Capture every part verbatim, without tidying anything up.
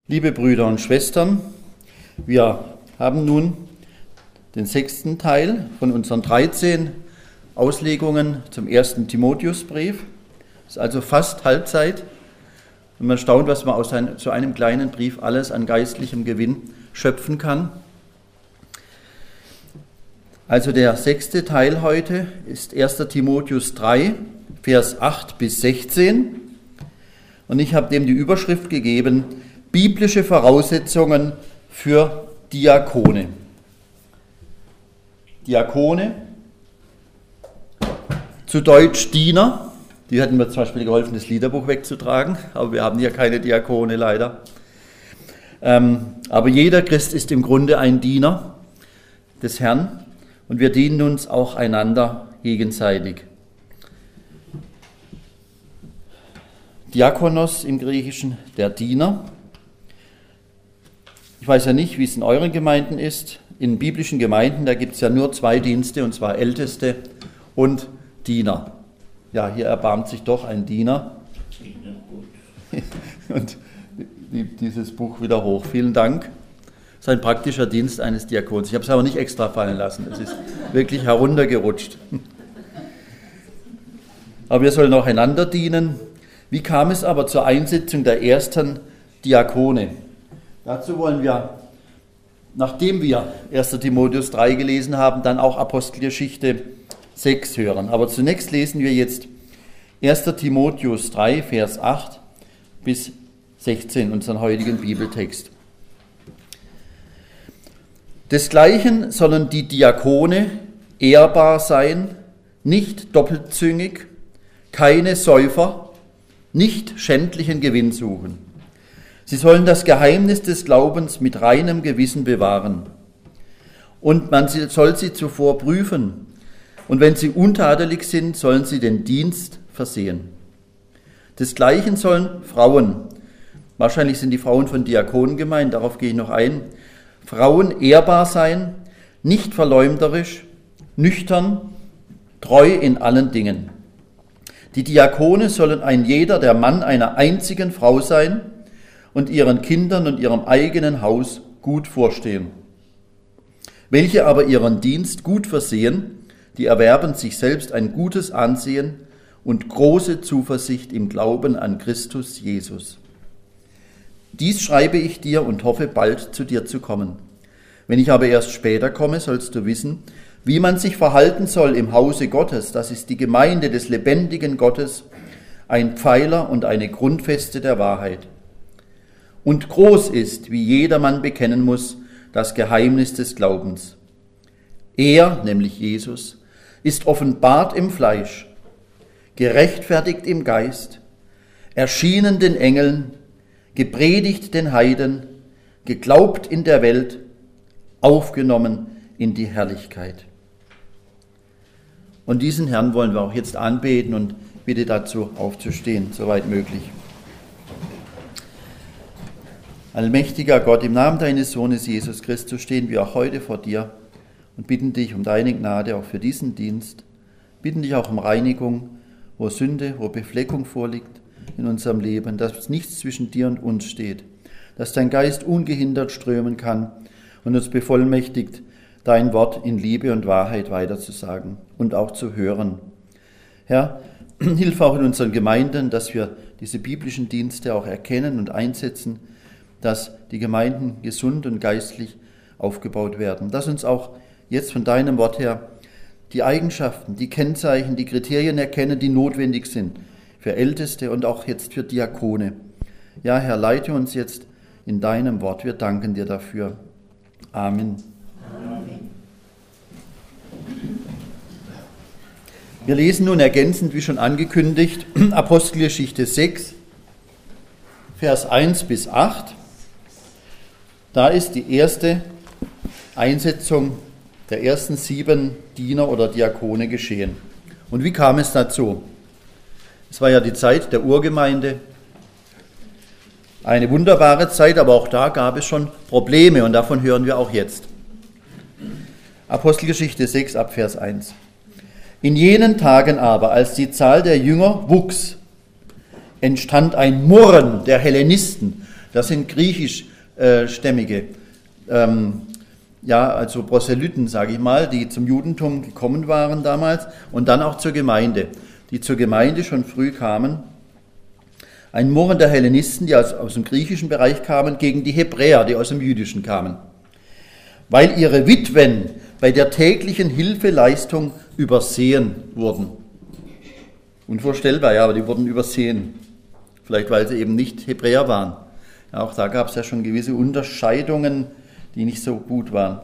Liebe Brüder und Schwestern, wir haben nun den sechsten Teil von unseren dreizehn Auslegungen zum ersten Timotheusbrief. Das ist also fast Halbzeit und man staunt, was man aus ein, so einem kleinen Brief alles an geistlichem Gewinn schöpfen kann. Also der sechste Teil heute ist erster Timotheus drei, Vers acht bis sechzehn und ich habe dem die Überschrift gegeben: Biblische Voraussetzungen für Diakone. Diakone, zu Deutsch Diener, die hätten mir zum Beispiel geholfen, das Liederbuch wegzutragen, aber wir haben hier keine Diakone leider. Ähm, aber jeder Christ ist im Grunde ein Diener des Herrn und wir dienen uns auch einander gegenseitig. Diakonos im Griechischen, der Diener. Ich weiß ja nicht, wie es in euren Gemeinden ist. In biblischen Gemeinden, da gibt es ja nur zwei Dienste, und zwar Älteste und Diener. Ja, hier erbarmt sich doch ein Diener. Und dieses Buch wieder hoch. Vielen Dank. Das ist ein praktischer Dienst eines Diakons. Ich habe es aber nicht extra fallen lassen. Es ist wirklich heruntergerutscht. Aber wir sollen auch einander dienen. Wie kam es aber zur Einsetzung der ersten Diakone? Dazu wollen wir, nachdem wir erster Timotheus drei gelesen haben, dann auch Apostelgeschichte sechs hören. Aber zunächst lesen wir jetzt erster Timotheus drei, Vers acht bis sechzehn, unseren heutigen Bibeltext. Desgleichen sollen die Diakone ehrbar sein, nicht doppelzüngig, keine Säufer, nicht schändlichen Gewinn suchen. Sie sollen das Geheimnis des Glaubens mit reinem Gewissen bewahren. Und man soll sie zuvor prüfen. Und wenn sie untadelig sind, sollen sie den Dienst versehen. Desgleichen sollen Frauen, wahrscheinlich sind die Frauen von Diakonen gemeint, darauf gehe ich noch ein, Frauen ehrbar sein, nicht verleumderisch, nüchtern, treu in allen Dingen. Die Diakone sollen ein jeder der Mann einer einzigen Frau sein und ihren Kindern und ihrem eigenen Haus gut vorstehen. Welche aber ihren Dienst gut versehen, die erwerben sich selbst ein gutes Ansehen und große Zuversicht im Glauben an Christus Jesus. Dies schreibe ich dir und hoffe, bald zu dir zu kommen. Wenn ich aber erst später komme, sollst du wissen, wie man sich verhalten soll im Hause Gottes, das ist die Gemeinde des lebendigen Gottes, ein Pfeiler und eine Grundfeste der Wahrheit. Und groß ist, wie jedermann bekennen muss, das Geheimnis des Glaubens. Er, nämlich Jesus, ist offenbart im Fleisch, gerechtfertigt im Geist, erschienen den Engeln, gepredigt den Heiden, geglaubt in der Welt, aufgenommen in die Herrlichkeit. Und diesen Herrn wollen wir auch jetzt anbeten und bitte dazu aufzustehen, soweit möglich. Allmächtiger Gott, im Namen deines Sohnes Jesus Christus stehen wir auch heute vor dir und bitten dich um deine Gnade auch für diesen Dienst, bitten dich auch um Reinigung, wo Sünde, wo Befleckung vorliegt in unserem Leben, dass nichts zwischen dir und uns steht, dass dein Geist ungehindert strömen kann und uns bevollmächtigt, dein Wort in Liebe und Wahrheit weiterzusagen und auch zu hören. Herr, hilf auch in unseren Gemeinden, dass wir diese biblischen Dienste auch erkennen und einsetzen, dass die Gemeinden gesund und geistlich aufgebaut werden. Dass uns auch jetzt von deinem Wort her die Eigenschaften, die Kennzeichen, die Kriterien erkennen, die notwendig sind für Älteste und auch jetzt für Diakone. Ja, Herr, leite uns jetzt in deinem Wort. Wir danken dir dafür. Amen. Amen. Wir lesen nun ergänzend, wie schon angekündigt, Apostelgeschichte sechs, Vers eins bis acht. Da ist die erste Einsetzung der ersten sieben Diener oder Diakone geschehen. Und wie kam es dazu? Es war ja die Zeit der Urgemeinde, eine wunderbare Zeit, aber auch da gab es schon Probleme und davon hören wir auch jetzt. Apostelgeschichte sechs ab Vers eins. In jenen Tagen aber, als die Zahl der Jünger wuchs, entstand ein Murren der Hellenisten, Das sind griechischstämmige, ähm, ja, also Proselyten, sage ich mal, die zum Judentum gekommen waren damals und dann auch zur Gemeinde, die zur Gemeinde schon früh kamen. Ein Murren der Hellenisten, die aus, aus dem griechischen Bereich kamen, gegen die Hebräer, die aus dem jüdischen kamen, weil ihre Witwen bei der täglichen Hilfeleistung übersehen wurden. Unvorstellbar, ja, aber die wurden übersehen. Vielleicht, weil sie eben nicht Hebräer waren. Ja, auch da gab es ja schon gewisse Unterscheidungen, die nicht so gut waren.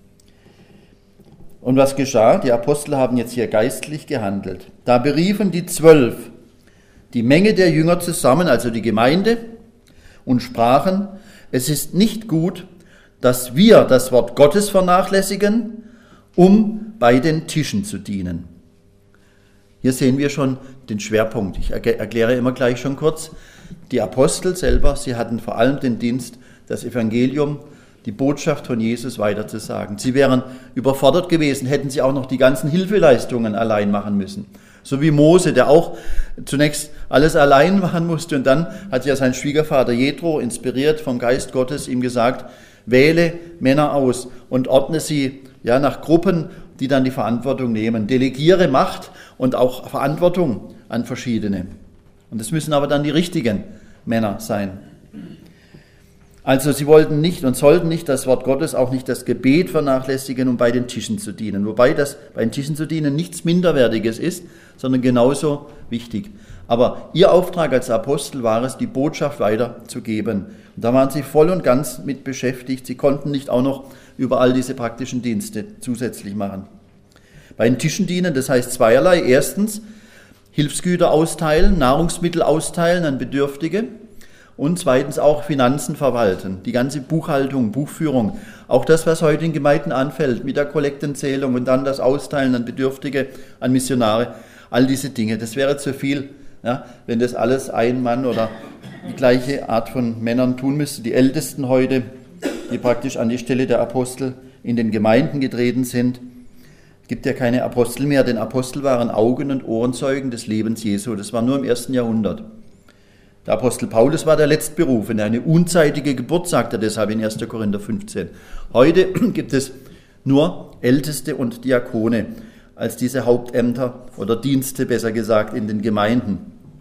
Und was geschah? Die Apostel haben jetzt hier geistlich gehandelt. Da beriefen die Zwölf die Menge der Jünger zusammen, also die Gemeinde, und sprachen, es ist nicht gut, dass wir das Wort Gottes vernachlässigen, um bei den Tischen zu dienen. Hier sehen wir schon den Schwerpunkt. Ich erkläre immer gleich schon kurz. Die Apostel selber, sie hatten vor allem den Dienst, das Evangelium, die Botschaft von Jesus weiterzusagen. Sie wären überfordert gewesen, hätten sie auch noch die ganzen Hilfeleistungen allein machen müssen. So wie Mose, der auch zunächst alles allein machen musste und dann hat ja sein Schwiegervater Jethro, inspiriert vom Geist Gottes, ihm gesagt, wähle Männer aus und ordne sie ja, nach Gruppen, die dann die Verantwortung nehmen. Delegiere Macht und auch Verantwortung an verschiedene. Und es müssen aber dann die richtigen Männer sein. Also sie wollten nicht und sollten nicht das Wort Gottes, auch nicht das Gebet vernachlässigen, um bei den Tischen zu dienen. Wobei das bei den Tischen zu dienen nichts Minderwertiges ist, sondern genauso wichtig. Aber ihr Auftrag als Apostel war es, die Botschaft weiterzugeben. Und da waren sie voll und ganz mit beschäftigt. Sie konnten nicht auch noch über all diese praktischen Dienste zusätzlich machen. Bei den Tischen dienen, das heißt zweierlei. Erstens, Hilfsgüter austeilen, Nahrungsmittel austeilen an Bedürftige. Und zweitens auch Finanzen verwalten, die ganze Buchhaltung, Buchführung, auch das, was heute in Gemeinden anfällt, mit der Kollektenzählung und dann das Austeilen an Bedürftige, an Missionare, all diese Dinge. Das wäre zu viel, ja, wenn das alles ein Mann oder die gleiche Art von Männern tun müsste. Die Ältesten heute, die praktisch an die Stelle der Apostel in den Gemeinden getreten sind. Es gibt ja keine Apostel mehr, denn Apostel waren Augen- und Ohrenzeugen des Lebens Jesu. Das war nur im ersten Jahrhundert. Der Apostel Paulus war der Letztberufene, eine unzeitige Geburt, sagt er deshalb in erster Korinther fünfzehn. Heute gibt es nur Älteste und Diakone als diese Hauptämter oder Dienste, besser gesagt, in den Gemeinden.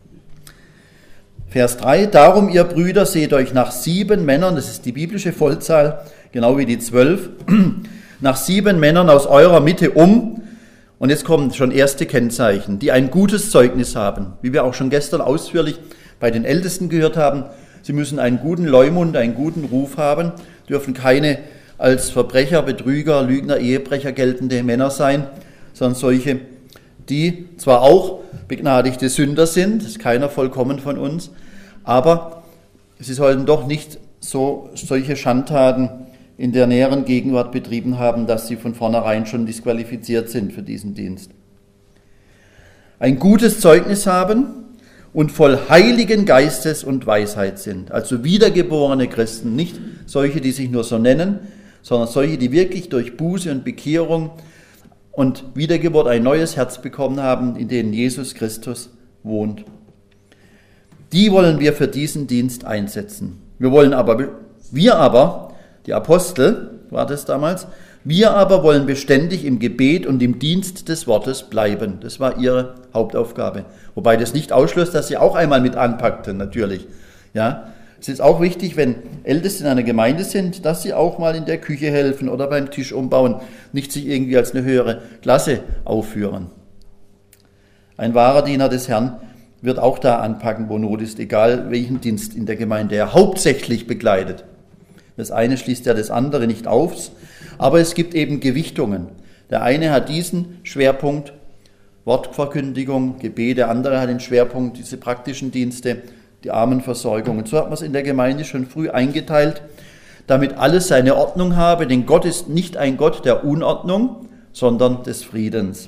Vers drei, darum ihr Brüder seht euch nach sieben Männern, das ist die biblische Vollzahl, genau wie die zwölf, nach sieben Männern aus eurer Mitte um, und jetzt kommen schon erste Kennzeichen, die ein gutes Zeugnis haben, wie wir auch schon gestern ausführlich bei den Ältesten gehört haben. Sie müssen einen guten Leumund, einen guten Ruf haben, dürfen keine als Verbrecher, Betrüger, Lügner, Ehebrecher geltende Männer sein, sondern solche, die zwar auch begnadigte Sünder sind, ist keiner vollkommen von uns, aber sie sollten doch nicht so solche Schandtaten in der näheren Gegenwart betrieben haben, dass sie von vornherein schon disqualifiziert sind für diesen Dienst. Ein gutes Zeugnis haben und voll Heiligen Geistes und Weisheit sind. Also wiedergeborene Christen, nicht solche, die sich nur so nennen, sondern solche, die wirklich durch Buße und Bekehrung und Wiedergeburt ein neues Herz bekommen haben, in denen Jesus Christus wohnt. Die wollen wir für diesen Dienst einsetzen. Wir wollen aber, wir aber, die Apostel war das damals, wir aber wollen beständig im Gebet und im Dienst des Wortes bleiben. Das war ihre Hauptaufgabe. Wobei das nicht ausschloss, dass sie auch einmal mit anpackten, natürlich. Ja, es ist auch wichtig, wenn Älteste in einer Gemeinde sind, dass sie auch mal in der Küche helfen oder beim Tisch umbauen, nicht sich irgendwie als eine höhere Klasse aufführen. Ein wahrer Diener des Herrn wird auch da anpacken, wo Not ist, egal welchen Dienst in der Gemeinde er hauptsächlich begleitet. Das eine schließt ja das andere nicht auf, aber es gibt eben Gewichtungen. Der eine hat diesen Schwerpunkt, Wortverkündigung, Gebet, der andere hat den Schwerpunkt, diese praktischen Dienste, die Armenversorgung. Und so hat man es in der Gemeinde schon früh eingeteilt, damit alles seine Ordnung habe, denn Gott ist nicht ein Gott der Unordnung, sondern des Friedens.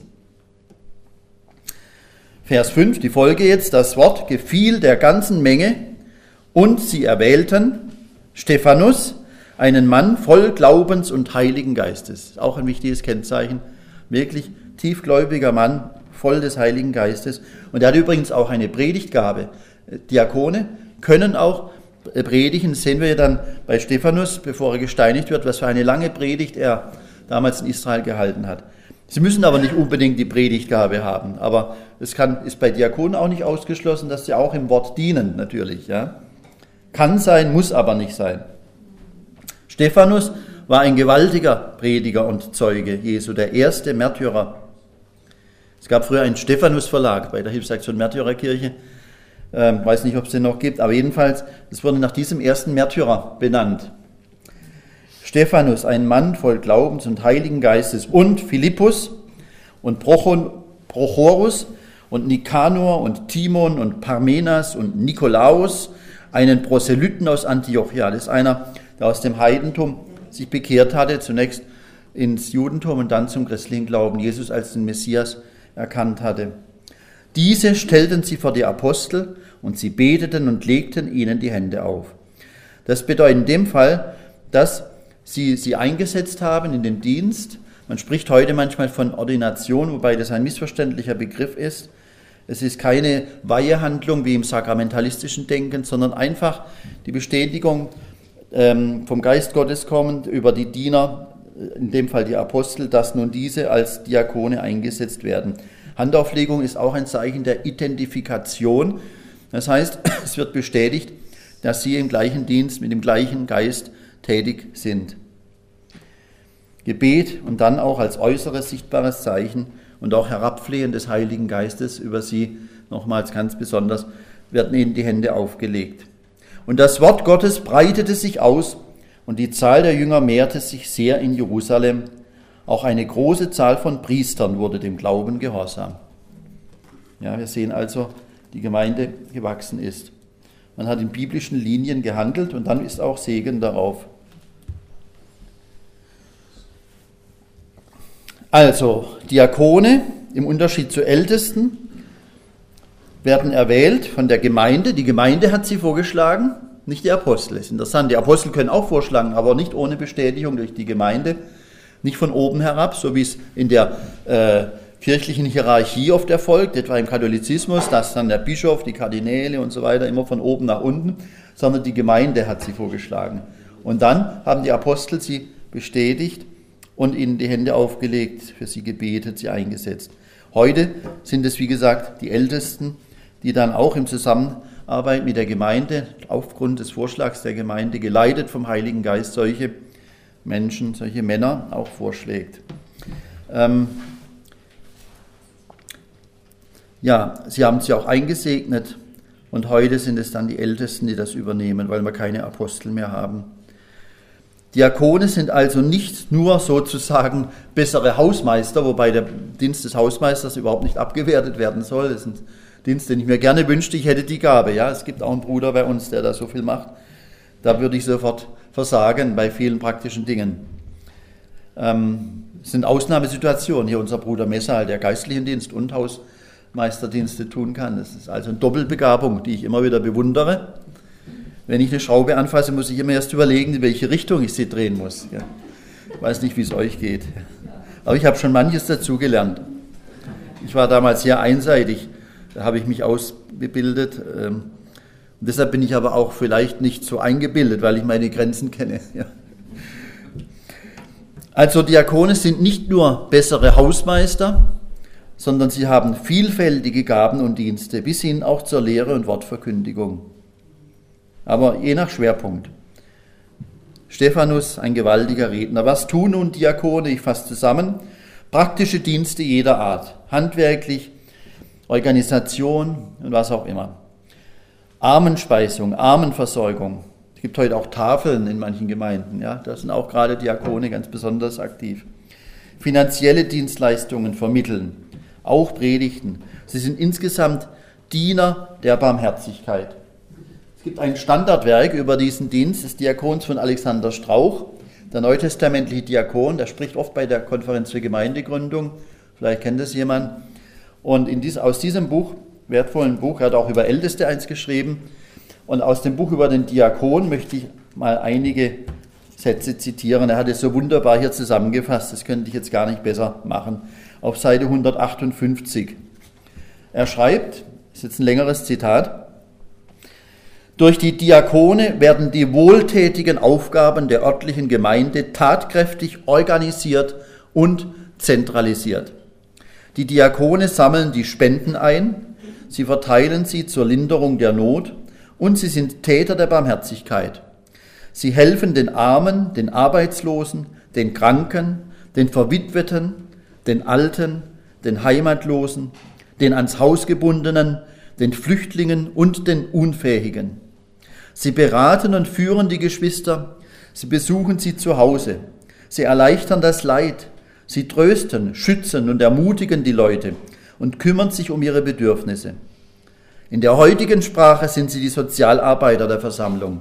Vers fünf, die Folge jetzt, das Wort gefiel der ganzen Menge und sie erwählten Stephanus, einen Mann voll Glaubens und Heiligen Geistes. Auch ein wichtiges Kennzeichen. Wirklich tiefgläubiger Mann, voll des Heiligen Geistes. Und er hat übrigens auch eine Predigtgabe. Diakone können auch predigen, sehen wir ja dann bei Stephanus, bevor er gesteinigt wird, was für eine lange Predigt er damals in Israel gehalten hat. Sie müssen aber nicht unbedingt die Predigtgabe haben, aber es kann, ist bei Diakonen auch nicht ausgeschlossen, dass sie auch im Wort dienen, natürlich. Ja. Kann sein, muss aber nicht sein. Stephanus war ein gewaltiger Prediger und Zeuge Jesu, der erste Märtyrer. Es gab früher einen Stephanus-Verlag bei der Hilfsaktion Märtyrerkirche. Ähm, weiß nicht, ob es den noch gibt, aber jedenfalls, es wurde nach diesem ersten Märtyrer benannt. Stephanus, ein Mann voll Glaubens und Heiligen Geistes, und Philippus und Prochorus und Nikanor und Timon und Parmenas und Nikolaus, einen Proselyten aus Antiochia. Das ist einer, der aus dem Heidentum sich bekehrt hatte, zunächst ins Judentum und dann zum christlichen Glauben, Jesus als den Messias erkannt hatte. Diese stellten sie vor die Apostel und sie beteten und legten ihnen die Hände auf. Das bedeutet in dem Fall, dass sie sie eingesetzt haben in den Dienst. Man spricht heute manchmal von Ordination, wobei das ein missverständlicher Begriff ist. Es ist keine Weihehandlung wie im sakramentalistischen Denken, sondern einfach die Bestätigung ähm, vom Geist Gottes kommend über die Diener, in dem Fall die Apostel, dass nun diese als Diakone eingesetzt werden. Handauflegung ist auch ein Zeichen der Identifikation. Das heißt, es wird bestätigt, dass sie im gleichen Dienst mit dem gleichen Geist tätig sind. Gebet und dann auch als äußeres sichtbares Zeichen und auch Herabflehen des Heiligen Geistes über sie, nochmals ganz besonders, werden ihnen die Hände aufgelegt. Und das Wort Gottes breitete sich aus und die Zahl der Jünger mehrte sich sehr in Jerusalem. Auch eine große Zahl von Priestern wurde dem Glauben gehorsam. Ja, wir sehen also, die Gemeinde gewachsen ist. Man hat in biblischen Linien gehandelt und dann ist auch Segen darauf. Also, Diakone im Unterschied zu Ältesten werden erwählt von der Gemeinde. Die Gemeinde hat sie vorgeschlagen, nicht die Apostel. Das ist interessant. Die Apostel können auch vorschlagen, aber nicht ohne Bestätigung durch die Gemeinde. Nicht von oben herab, so wie es in der äh, kirchlichen Hierarchie oft erfolgt, etwa im Katholizismus, dass dann der Bischof, die Kardinäle und so weiter immer von oben nach unten, sondern die Gemeinde hat sie vorgeschlagen. Und dann haben die Apostel sie bestätigt und ihnen die Hände aufgelegt, für sie gebetet, sie eingesetzt. Heute sind es, wie gesagt, die Ältesten, die dann auch im Zusammenarbeit mit der Gemeinde, aufgrund des Vorschlags der Gemeinde, geleitet vom Heiligen Geist, solche Menschen, solche Männer auch vorschlägt. Ähm, ja, sie haben sie auch eingesegnet und heute sind es dann die Ältesten, die das übernehmen, weil wir keine Apostel mehr haben. Diakone sind also nicht nur sozusagen bessere Hausmeister, wobei der Dienst des Hausmeisters überhaupt nicht abgewertet werden soll. Das ist ein Dienst, den ich mir gerne wünschte, ich hätte die Gabe. Ja, es gibt auch einen Bruder bei uns, der da so viel macht. Da würde ich sofort versagen bei vielen praktischen Dingen. Ähm, es sind Ausnahmesituationen. Hier unser Bruder Messal, der geistlichen Dienst und Hausmeisterdienste tun kann. Das ist also eine Doppelbegabung, die ich immer wieder bewundere. Wenn ich eine Schraube anfasse, muss ich immer erst überlegen, in welche Richtung ich sie drehen muss. Ja. Ich weiß nicht, wie es euch geht. Aber ich habe schon manches dazugelernt. Ich war damals sehr einseitig. Da habe ich mich ausgebildet. Und deshalb bin ich aber auch vielleicht nicht so eingebildet, weil ich meine Grenzen kenne. Ja. Also Diakone sind nicht nur bessere Hausmeister, sondern sie haben vielfältige Gaben und Dienste, bis hin auch zur Lehre und Wortverkündigung. Aber je nach Schwerpunkt. Stephanus, ein gewaltiger Redner. Was tun nun Diakone? Ich fasse zusammen. Praktische Dienste jeder Art, handwerklich, Organisation und was auch immer. Armenspeisung, Armenversorgung. Es gibt heute auch Tafeln in manchen Gemeinden. Ja, da sind auch gerade Diakone ganz besonders aktiv. Finanzielle Dienstleistungen vermitteln, auch Predigten. Sie sind insgesamt Diener der Barmherzigkeit. Es gibt ein Standardwerk über diesen Dienst des Diakons von Alexander Strauch, der neutestamentliche Diakon, der spricht oft bei der Konferenz für Gemeindegründung, vielleicht kennt das jemand. Und in dies, aus diesem Buch, wertvollen Buch, er hat auch über Älteste eins geschrieben, und aus dem Buch über den Diakon möchte ich mal einige Sätze zitieren. Er hat es so wunderbar hier zusammengefasst, das könnte ich jetzt gar nicht besser machen. Auf Seite hundertachtundfünfzig. Er schreibt, das ist jetzt ein längeres Zitat: Durch die Diakone werden die wohltätigen Aufgaben der örtlichen Gemeinde tatkräftig organisiert und zentralisiert. Die Diakone sammeln die Spenden ein, sie verteilen sie zur Linderung der Not und sie sind Täter der Barmherzigkeit. Sie helfen den Armen, den Arbeitslosen, den Kranken, den Verwitweten, den Alten, den Heimatlosen, den ans Haus gebundenen, den Flüchtlingen und den Unfähigen. Sie beraten und führen die Geschwister, sie besuchen sie zu Hause, sie erleichtern das Leid, sie trösten, schützen und ermutigen die Leute und kümmern sich um ihre Bedürfnisse. In der heutigen Sprache sind sie die Sozialarbeiter der Versammlung.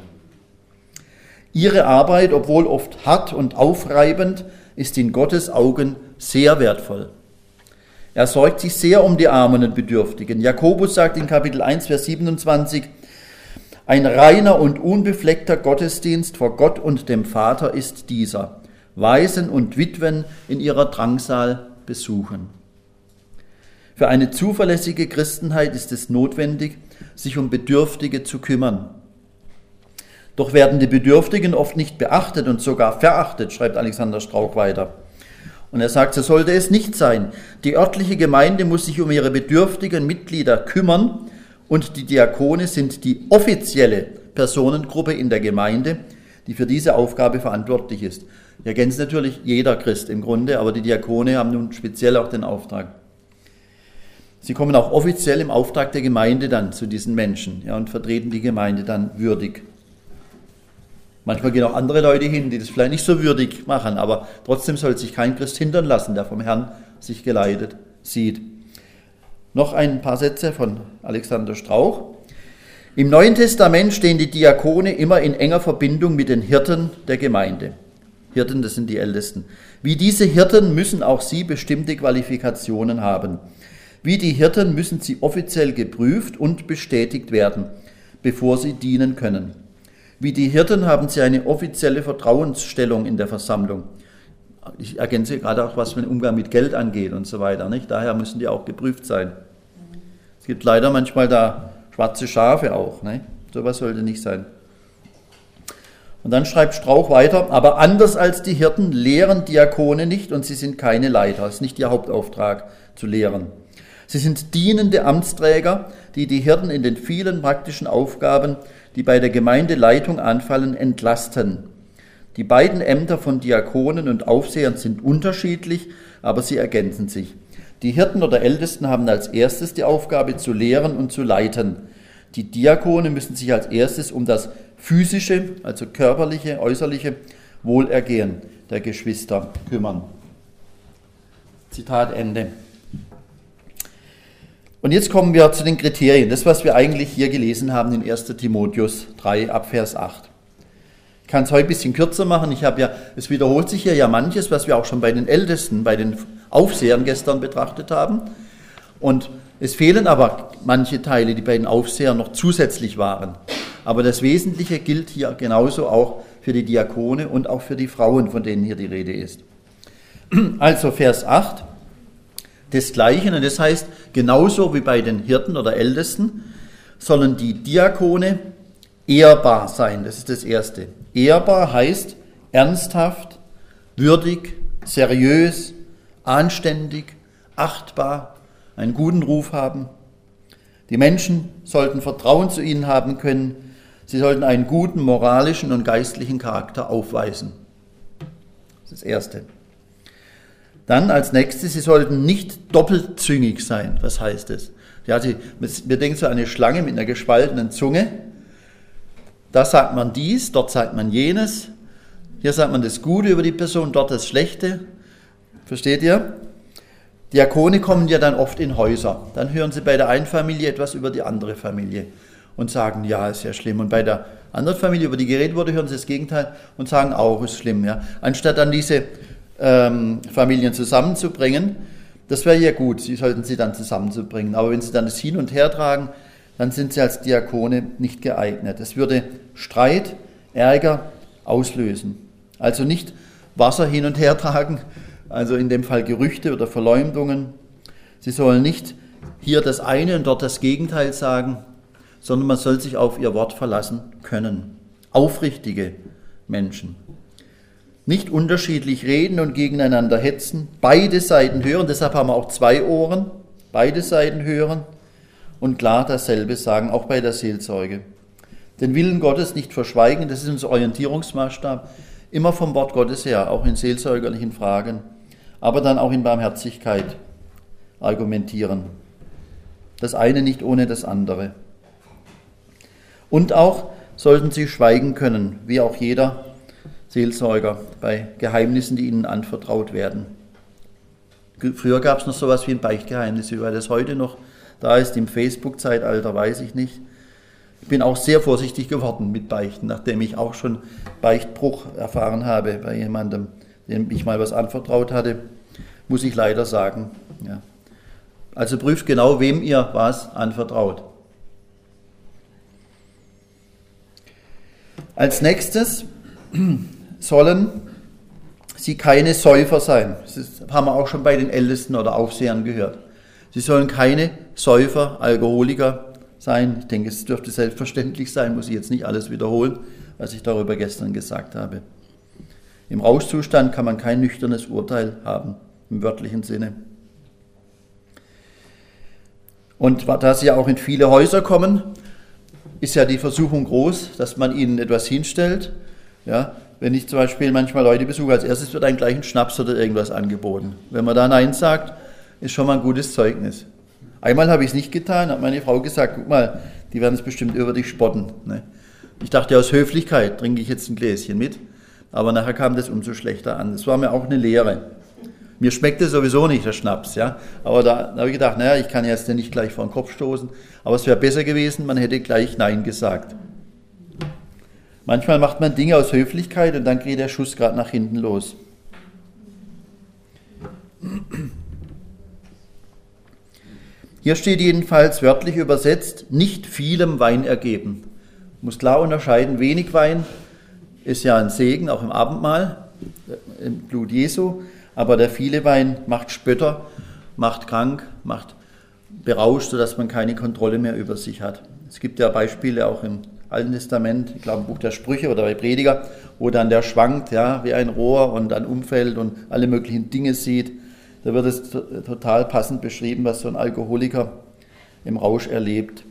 Ihre Arbeit, obwohl oft hart und aufreibend, ist in Gottes Augen sehr wertvoll. Er sorgt sich sehr um die Armen und Bedürftigen. Jakobus sagt in Kapitel eins, Vers siebenundzwanzig, ein reiner und unbefleckter Gottesdienst vor Gott und dem Vater ist dieser, Waisen und Witwen in ihrer Drangsal besuchen. Für eine zuverlässige Christenheit ist es notwendig, sich um Bedürftige zu kümmern. Doch werden die Bedürftigen oft nicht beachtet und sogar verachtet, schreibt Alexander Strauch weiter. Und er sagt, so sollte es nicht sein. Die örtliche Gemeinde muss sich um ihre bedürftigen Mitglieder kümmern und die Diakone sind die offizielle Personengruppe in der Gemeinde, die für diese Aufgabe verantwortlich ist. Wir ergänzen natürlich jeder Christ im Grunde, aber die Diakone haben nun speziell auch den Auftrag. Sie kommen auch offiziell im Auftrag der Gemeinde dann zu diesen Menschen, ja, und vertreten die Gemeinde dann würdig. Manchmal gehen auch andere Leute hin, die das vielleicht nicht so würdig machen, aber trotzdem soll sich kein Christ hindern lassen, der vom Herrn sich geleitet sieht. Noch ein paar Sätze von Alexander Strauch. Im Neuen Testament stehen die Diakone immer in enger Verbindung mit den Hirten der Gemeinde. Hirten, das sind die Ältesten. Wie diese Hirten müssen auch sie bestimmte Qualifikationen haben. Wie die Hirten müssen sie offiziell geprüft und bestätigt werden, bevor sie dienen können. Wie die Hirten haben sie eine offizielle Vertrauensstellung in der Versammlung. Ich ergänze gerade auch, was den Umgang mit Geld angeht und so weiter. Nicht? Daher müssen die auch geprüft sein. Es gibt leider manchmal da schwarze Schafe auch. Ne? So etwas sollte nicht sein. Und dann schreibt Strauch weiter, aber anders als die Hirten lehren Diakone nicht und sie sind keine Leiter. Es ist nicht ihr Hauptauftrag zu lehren. Sie sind dienende Amtsträger, die die Hirten in den vielen praktischen Aufgaben, die bei der Gemeindeleitung anfallen, entlasten. Die beiden Ämter von Diakonen und Aufsehern sind unterschiedlich, aber sie ergänzen sich. Die Hirten oder Ältesten haben als erstes die Aufgabe zu lehren und zu leiten. Die Diakone müssen sich als erstes um das physische, also körperliche, äußerliche Wohlergehen der Geschwister kümmern. Zitat Ende. Und jetzt kommen wir zu den Kriterien, das, was wir eigentlich hier gelesen haben in erster Timotheus drei, ab Vers acht. Ich kann es heute ein bisschen kürzer machen. Ich habe ja, es wiederholt sich hier ja manches, was wir auch schon bei den Ältesten, bei den Aufsehern gestern betrachtet haben. Und es fehlen aber manche Teile, die bei den Aufsehern noch zusätzlich waren. Aber das Wesentliche gilt hier genauso auch für die Diakone und auch für die Frauen, von denen hier die Rede ist. Also Vers acht. Desgleichen, und das heißt, genauso wie bei den Hirten oder Ältesten, sollen die Diakone ehrbar sein. Das ist das Erste. Ehrbar heißt ernsthaft, würdig, seriös, anständig, achtbar, einen guten Ruf haben. Die Menschen sollten Vertrauen zu ihnen haben können. Sie sollten einen guten moralischen und geistlichen Charakter aufweisen. Das ist das Erste. Dann als nächstes, sie sollten nicht doppelzüngig sein. Was heißt das? Ja, sie, wir denken so an eine Schlange mit einer gespaltenen Zunge. Da sagt man dies, dort sagt man jenes. Hier sagt man das Gute über die Person, dort das Schlechte. Versteht ihr? Diakone kommen ja dann oft in Häuser. Dann hören sie bei der einen Familie etwas über die andere Familie und sagen, ja, ist ja schlimm. Und bei der anderen Familie, über die geredet wurde, hören sie das Gegenteil und sagen, auch ist schlimm. Ja. Anstatt dann diese ähm, Familien zusammenzubringen, das wäre ja gut, sie sollten sie dann zusammenzubringen. Aber wenn sie dann das hin und her tragen, dann sind sie als Diakone nicht geeignet. Es würde Streit, Ärger auslösen. Also nicht Wasser hin und her tragen, also in dem Fall Gerüchte oder Verleumdungen. Sie sollen nicht hier das eine und dort das Gegenteil sagen, sondern man soll sich auf ihr Wort verlassen können. Aufrichtige Menschen. Nicht unterschiedlich reden und gegeneinander hetzen, beide Seiten hören, deshalb haben wir auch zwei Ohren, beide Seiten hören und klar dasselbe sagen, auch bei der Seelsorge. Den Willen Gottes nicht verschweigen, das ist unser Orientierungsmaßstab, immer vom Wort Gottes her, auch in seelsorgerlichen Fragen, aber dann auch in Barmherzigkeit argumentieren. Das eine nicht ohne das andere. Und auch sollten sie schweigen können, wie auch jeder Seelsorger bei Geheimnissen, die ihnen anvertraut werden. Früher gab es noch sowas wie ein Beichtgeheimnis, wie das heute noch da ist, im Facebook-Zeitalter, weiß ich nicht. Ich bin auch sehr vorsichtig geworden mit Beichten, nachdem ich auch schon Beichtbruch erfahren habe bei jemandem, dem ich mal was anvertraut hatte, muss ich leider sagen. Ja. Also prüft genau, wem ihr was anvertraut. Als nächstes sollen sie keine Säufer sein. Das haben wir auch schon bei den Ältesten oder Aufsehern gehört. Sie sollen keine Säufer, Alkoholiker sein. Ich denke, es dürfte selbstverständlich sein, muss ich jetzt nicht alles wiederholen, was ich darüber gestern gesagt habe. Im Rauschzustand kann man kein nüchternes Urteil haben, im wörtlichen Sinne. Und da sie ja auch in viele Häuser kommen, ist ja die Versuchung groß, dass man ihnen etwas hinstellt. Ja, wenn ich zum Beispiel manchmal Leute besuche, als erstes wird einem gleich ein Schnaps oder irgendwas angeboten. Wenn man da Nein sagt, ist schon mal ein gutes Zeugnis. Einmal habe ich es nicht getan, hat meine Frau gesagt, guck mal, die werden es bestimmt über dich spotten. Ne? Ich dachte, aus Höflichkeit trinke ich jetzt ein Gläschen mit, aber nachher kam das umso schlechter an. Das war mir auch eine Lehre. Mir schmeckte sowieso nicht der Schnaps, ja, aber da, da habe ich gedacht, naja, ich kann jetzt nicht gleich vor den Kopf stoßen, aber es wäre besser gewesen, man hätte gleich Nein gesagt. Manchmal macht man Dinge aus Höflichkeit und dann geht der Schuss gerade nach hinten los. Hier steht jedenfalls wörtlich übersetzt, nicht vielem Wein ergeben. Muss klar unterscheiden, wenig Wein ist ja ein Segen, auch im Abendmahl, im Blut Jesu, aber der viele Wein macht Spötter, macht krank, macht berauscht, sodass man keine Kontrolle mehr über sich hat. Es gibt ja Beispiele auch im Alten Testament, ich glaube im Buch der Sprüche oder bei Prediger, wo dann der schwankt, ja, wie ein Rohr und dann umfällt und alle möglichen Dinge sieht. Da wird es total passend beschrieben, was so ein Alkoholiker im Rausch erlebt.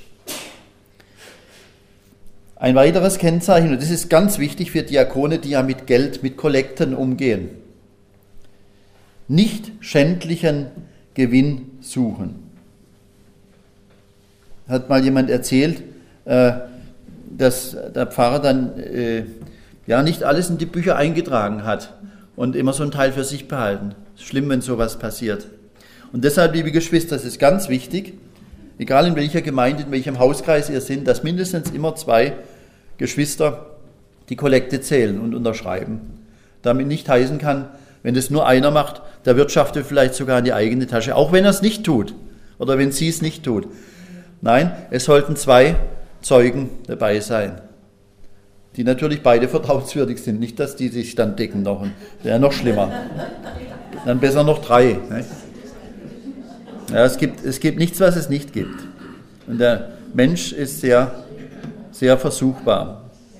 Ein weiteres Kennzeichen, und das ist ganz wichtig für Diakone, die ja mit Geld, mit Kollekten umgehen. Nicht schändlichen Gewinn suchen. Hat mal jemand erzählt, dass der Pfarrer dann ja nicht alles in die Bücher eingetragen hat und immer so einen Teil für sich behalten. Es ist schlimm, wenn sowas passiert. Und deshalb, liebe Geschwister, es ist ganz wichtig, egal in welcher Gemeinde, in welchem Hauskreis ihr seid, dass mindestens immer zwei Geschwister die Kollekte zählen und unterschreiben. Damit nicht heißen kann, wenn das nur einer macht, der wirtschaftet vielleicht sogar in die eigene Tasche, auch wenn er es nicht tut oder wenn sie es nicht tut. Nein, es sollten zwei Zeugen dabei sein, die natürlich beide vertrauenswürdig sind. Nicht, dass die sich dann decken noch. Wäre noch schlimmer. Dann besser noch drei. Ne? Ja, es gibt, es gibt nichts, was es nicht gibt. Und der Mensch ist sehr, sehr versuchbar.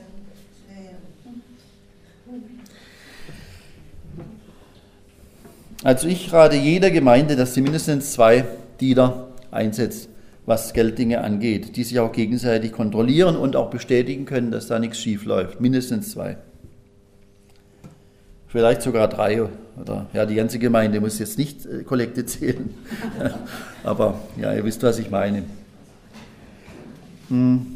Also ich rate jeder Gemeinde, dass sie mindestens zwei Diener einsetzt, was Gelddinge angeht, die sich auch gegenseitig kontrollieren und auch bestätigen können, dass da nichts schief läuft. Mindestens zwei. Vielleicht sogar drei. Oder, ja, die ganze Gemeinde muss jetzt nicht äh, Kollekte zählen. Aber ja, ihr wisst, was ich meine. Hm.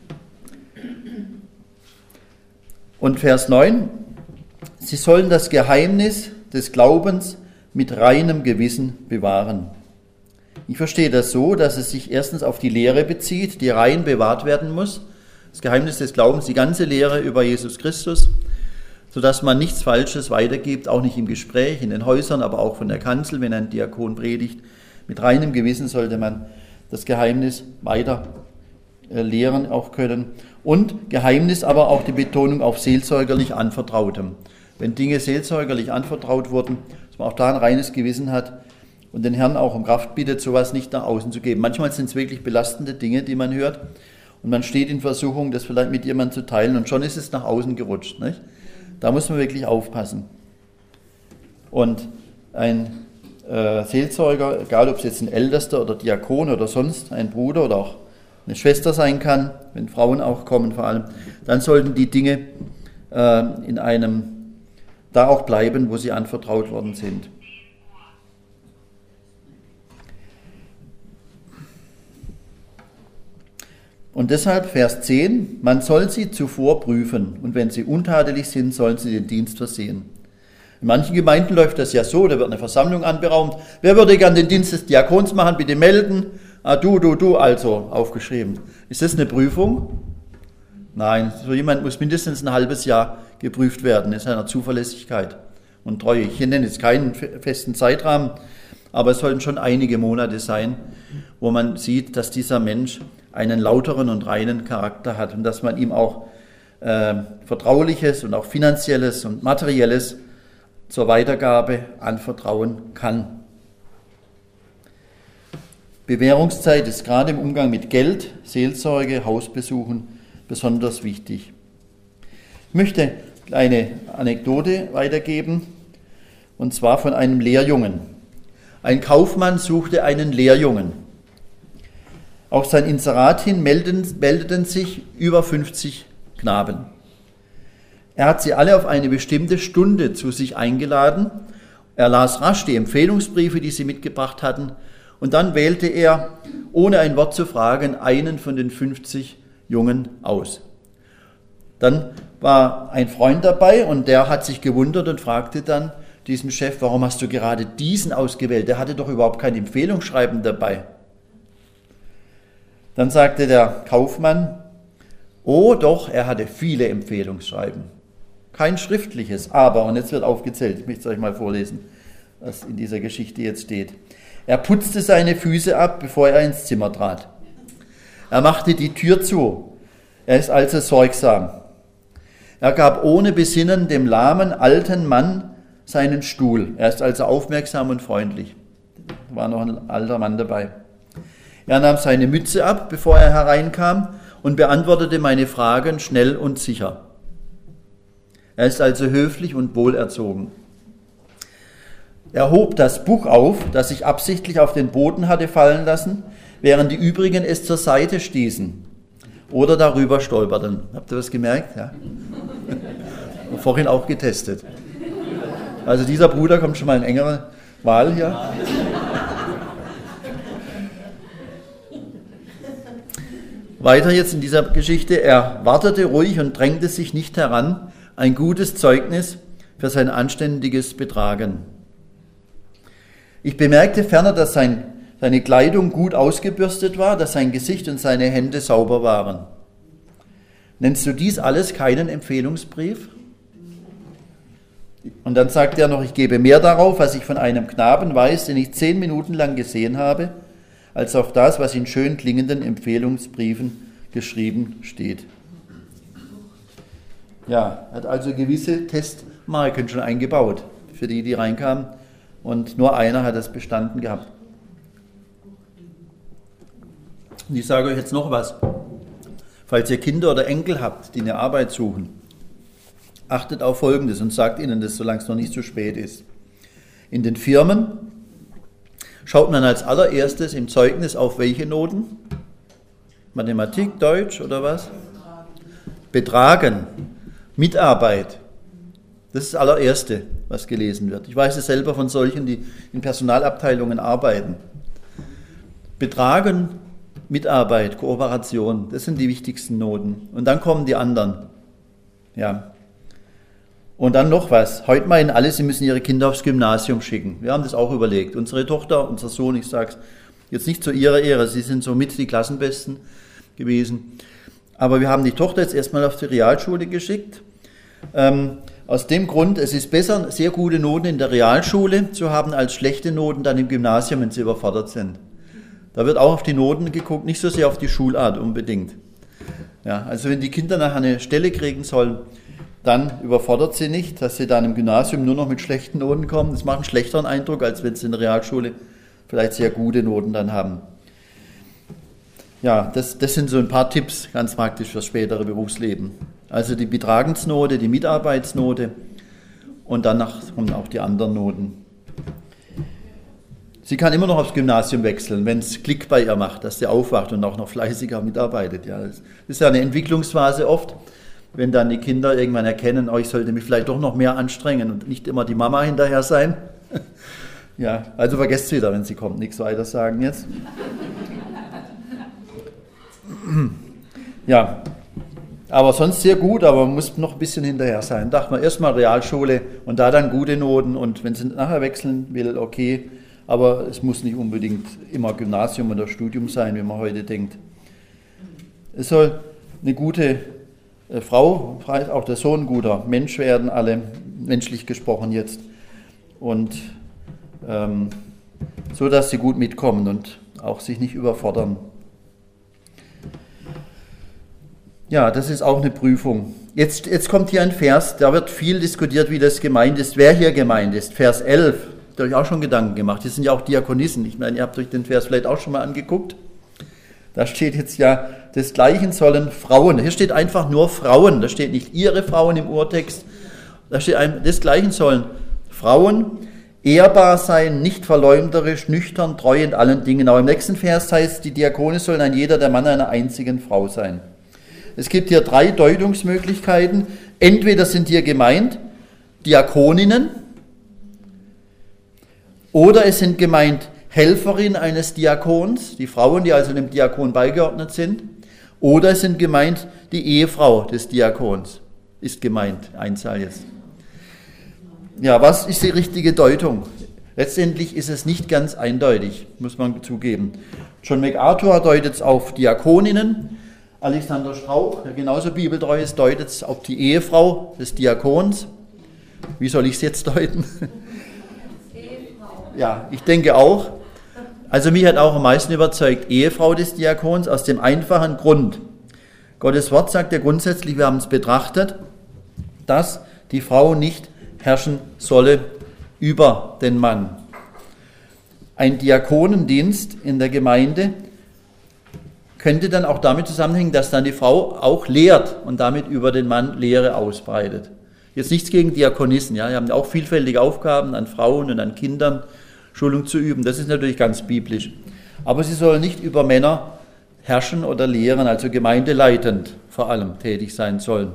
Und Vers neun. Sie sollen das Geheimnis des Glaubens mit reinem Gewissen bewahren. Ich verstehe das so, dass es sich erstens auf die Lehre bezieht, die rein bewahrt werden muss. Das Geheimnis des Glaubens, die ganze Lehre über Jesus Christus, sodass man nichts Falsches weitergibt, auch nicht im Gespräch, in den Häusern, aber auch von der Kanzel, wenn ein Diakon predigt. Mit reinem Gewissen sollte man das Geheimnis weiter lehren auch können. Und Geheimnis aber auch die Betonung auf seelsorgerlich Anvertrautem. Wenn Dinge seelsorgerlich anvertraut wurden, dass man auch da ein reines Gewissen hat und den Herrn auch um Kraft bittet, sowas nicht nach außen zu geben. Manchmal sind es wirklich belastende Dinge, die man hört, und man steht in Versuchung, das vielleicht mit jemandem zu teilen und schon ist es nach außen gerutscht. Nicht? Da muss man wirklich aufpassen. Und ein äh, Seelsorger, egal ob es jetzt ein Ältester oder Diakon oder sonst ein Bruder oder auch eine Schwester sein kann, wenn Frauen auch kommen vor allem, dann sollten die Dinge äh, in einem, da auch bleiben, wo sie anvertraut worden sind. Und deshalb Vers zehn, man soll sie zuvor prüfen und wenn sie untadelig sind, sollen sie den Dienst versehen. In manchen Gemeinden läuft das ja so, da wird eine Versammlung anberaumt. Wer würde gern den Dienst des Diakons machen, bitte melden. Ah, du, du, du, also, aufgeschrieben. Ist das eine Prüfung? Nein, so jemand muss mindestens ein halbes Jahr geprüft werden in seiner Zuverlässigkeit und Treue. Ich nenne jetzt keinen festen Zeitrahmen, aber es sollten schon einige Monate sein, wo man sieht, dass dieser Mensch einen lauteren und reinen Charakter hat und dass man ihm auch äh, Vertrauliches und auch Finanzielles und Materielles zur Weitergabe anvertrauen kann. Bewährungszeit ist gerade im Umgang mit Geld, Seelsorge, Hausbesuchen besonders wichtig. Ich möchte eine Anekdote weitergeben, und zwar von einem Lehrjungen. Ein Kaufmann suchte einen Lehrjungen. Auf sein Inserat hin meldeten, meldeten sich über fünfzig Knaben. Er hat sie alle auf eine bestimmte Stunde zu sich eingeladen. Er las rasch die Empfehlungsbriefe, die sie mitgebracht hatten, und dann wählte er, ohne ein Wort zu fragen, einen von den fünfzig Jungen aus. Dann war ein Freund dabei und der hat sich gewundert und fragte dann diesem Chef, warum hast du gerade diesen ausgewählt? Der hatte doch überhaupt kein Empfehlungsschreiben dabei. Dann sagte der Kaufmann, oh doch, er hatte viele Empfehlungsschreiben. Kein schriftliches, aber, und jetzt wird aufgezählt, ich möchte es euch mal vorlesen, was in dieser Geschichte jetzt steht. Er putzte seine Füße ab, bevor er ins Zimmer trat. Er machte die Tür zu. Er ist also sorgsam. Er gab ohne Besinnen dem lahmen alten Mann seinen Stuhl. Er ist also aufmerksam und freundlich. Da war noch ein alter Mann dabei. Er nahm seine Mütze ab, bevor er hereinkam, und beantwortete meine Fragen schnell und sicher. Er ist also höflich und wohlerzogen. Er hob das Buch auf, das ich absichtlich auf den Boden hatte fallen lassen, während die übrigen es zur Seite stießen oder darüber stolperten. Habt ihr das gemerkt? Ja. Vorhin auch getestet. Also dieser Bruder kommt schon mal in engere Wahl hier. Weiter jetzt in dieser Geschichte, er wartete ruhig und drängte sich nicht heran, ein gutes Zeugnis für sein anständiges Betragen. Ich bemerkte ferner, dass sein, seine Kleidung gut ausgebürstet war, dass sein Gesicht und seine Hände sauber waren. Nennst du dies alles keinen Empfehlungsbrief? Und dann sagt er noch, ich gebe mehr darauf, was ich von einem Knaben weiß, den ich zehn Minuten lang gesehen habe, als auf das, was in schön klingenden Empfehlungsbriefen geschrieben steht. Ja, hat also gewisse Testmarken schon eingebaut, für die, die reinkamen, und nur einer hat das bestanden gehabt. Und ich sage euch jetzt noch was. Falls ihr Kinder oder Enkel habt, die eine Arbeit suchen, achtet auf Folgendes und sagt ihnen das, solange es noch nicht zu spät ist. In den Firmen schaut man als allererstes im Zeugnis auf welche Noten? Mathematik, Deutsch oder was? Betragen, Mitarbeit. Das ist das allererste, was gelesen wird. Ich weiß es selber von solchen, die in Personalabteilungen arbeiten. Betragen, Mitarbeit, Kooperation, das sind die wichtigsten Noten. Und dann kommen die anderen. Ja. Und dann noch was. Heute meinen alle, sie müssen ihre Kinder aufs Gymnasium schicken. Wir haben das auch überlegt. Unsere Tochter, unser Sohn, ich sage es jetzt nicht zu ihrer Ehre, sie sind somit die Klassenbesten gewesen. Aber wir haben die Tochter jetzt erstmal auf die Realschule geschickt. Ähm, aus dem Grund, es ist besser, sehr gute Noten in der Realschule zu haben, als schlechte Noten dann im Gymnasium, wenn sie überfordert sind. Da wird auch auf die Noten geguckt, nicht so sehr auf die Schulart unbedingt. Ja, also wenn die Kinder nachher eine Stelle kriegen sollen, dann überfordert sie nicht, dass sie dann im Gymnasium nur noch mit schlechten Noten kommen. Das macht einen schlechteren Eindruck, als wenn sie in der Realschule vielleicht sehr gute Noten dann haben. Ja, das, das sind so ein paar Tipps, ganz praktisch fürs spätere Berufsleben. Also die Betragensnote, die Mitarbeitsnote und danach kommen auch die anderen Noten. Sie kann immer noch aufs Gymnasium wechseln, wenn es Klick bei ihr macht, dass sie aufwacht und auch noch fleißiger mitarbeitet. Ja, das ist ja eine Entwicklungsphase oft, wenn dann die Kinder irgendwann erkennen, oh, ich sollte mich vielleicht doch noch mehr anstrengen und nicht immer die Mama hinterher sein. Ja, also vergesst sie wieder, wenn sie kommt, nichts weiter sagen jetzt. Ja, aber sonst sehr gut, aber man muss noch ein bisschen hinterher sein. Dachte man erstmal Realschule und da dann gute Noten und wenn sie nachher wechseln will, okay. Aber es muss nicht unbedingt immer Gymnasium oder Studium sein, wie man heute denkt. Es soll eine gute äh, Frau, auch der Sohn ein guter Mensch werden, alle menschlich gesprochen jetzt. Und ähm, so, dass sie gut mitkommen und auch sich nicht überfordern. Ja, das ist auch eine Prüfung. Jetzt, jetzt kommt hier ein Vers, da wird viel diskutiert, wie das gemeint ist, wer hier gemeint ist. Vers elf. Habt ihr euch auch schon Gedanken gemacht? Hier sind ja auch Diakonissen. Ich meine, ihr habt euch den Vers vielleicht auch schon mal angeguckt. Da steht jetzt ja, desgleichen sollen Frauen. Hier steht einfach nur Frauen. Da steht nicht ihre Frauen im Urtext. Da steht ein, desgleichen sollen Frauen ehrbar sein, nicht verleumderisch, nüchtern, treu in allen Dingen. Aber im nächsten Vers heißt, die Diakone sollen ein jeder der Mann einer einzigen Frau sein. Es gibt hier drei Deutungsmöglichkeiten. Entweder sind hier gemeint Diakoninnen, oder es sind gemeint Helferin eines Diakons, die Frauen, die also dem Diakon beigeordnet sind. Oder es sind gemeint die Ehefrau des Diakons, ist gemeint, Einzahl jetzt. Ja, was ist die richtige Deutung? Letztendlich ist es nicht ganz eindeutig, muss man zugeben. John MacArthur deutet es auf Diakoninnen, Alexander Strauch, der genauso bibeltreu ist, deutet es auf die Ehefrau des Diakons. Wie soll ich es jetzt deuten? Ja, ich denke auch. Also mich hat auch am meisten überzeugt, Ehefrau des Diakons, aus dem einfachen Grund. Gottes Wort sagt ja grundsätzlich, wir haben es betrachtet, dass die Frau nicht herrschen solle über den Mann. Ein Diakonendienst in der Gemeinde könnte dann auch damit zusammenhängen, dass dann die Frau auch lehrt und damit über den Mann Lehre ausbreitet. Jetzt nichts gegen Diakonissen, ja, die haben auch vielfältige Aufgaben an Frauen und an Kindern, Schulung zu üben, das ist natürlich ganz biblisch. Aber sie sollen nicht über Männer herrschen oder lehren, also gemeindeleitend vor allem tätig sein sollen.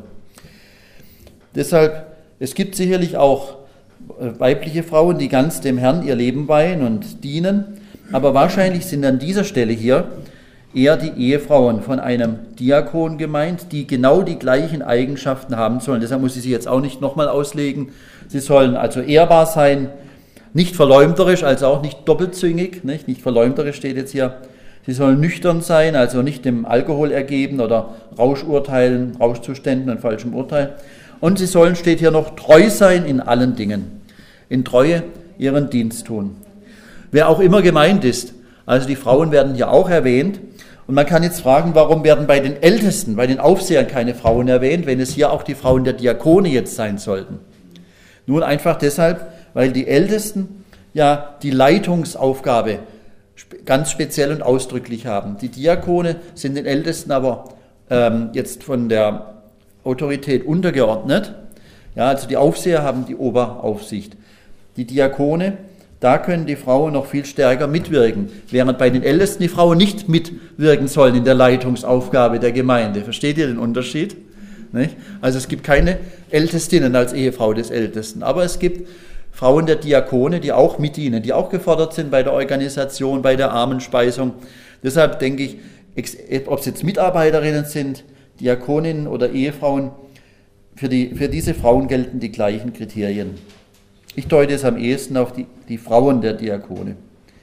Deshalb, es gibt sicherlich auch weibliche Frauen, die ganz dem Herrn ihr Leben weihen und dienen, aber wahrscheinlich sind an dieser Stelle hier eher die Ehefrauen von einem Diakon gemeint, die genau die gleichen Eigenschaften haben sollen. Deshalb muss ich sie jetzt auch nicht nochmal auslegen. Sie sollen also ehrbar sein, nicht verleumderisch, also auch nicht doppelzüngig, nicht, nicht verleumderisch steht jetzt hier. Sie sollen nüchtern sein, also nicht dem Alkohol ergeben oder Rauschurteilen, Rauschzuständen und falschem Urteil. Und sie sollen, steht hier noch, treu sein in allen Dingen, in Treue ihren Dienst tun. Wer auch immer gemeint ist, also die Frauen werden hier auch erwähnt. Und man kann jetzt fragen, warum werden bei den Ältesten, bei den Aufsehern keine Frauen erwähnt, wenn es hier auch die Frauen der Diakone jetzt sein sollten. Nun einfach deshalb, weil die Ältesten ja die Leitungsaufgabe ganz speziell und ausdrücklich haben. Die Diakone sind den Ältesten aber ähm, jetzt von der Autorität untergeordnet. Ja, also die Aufseher haben die Oberaufsicht. Die Diakone, da können die Frauen noch viel stärker mitwirken, während bei den Ältesten die Frauen nicht mitwirken sollen in der Leitungsaufgabe der Gemeinde. Versteht ihr den Unterschied? Nicht? Also es gibt keine Ältestinnen als Ehefrau des Ältesten, aber es gibt Frauen der Diakone, die auch mitdienen, die auch gefordert sind bei der Organisation, bei der Armenspeisung. Deshalb denke ich, ob es jetzt Mitarbeiterinnen sind, Diakoninnen oder Ehefrauen, für, die, für diese Frauen gelten die gleichen Kriterien. Ich deute es am ehesten auf die, die Frauen der Diakone.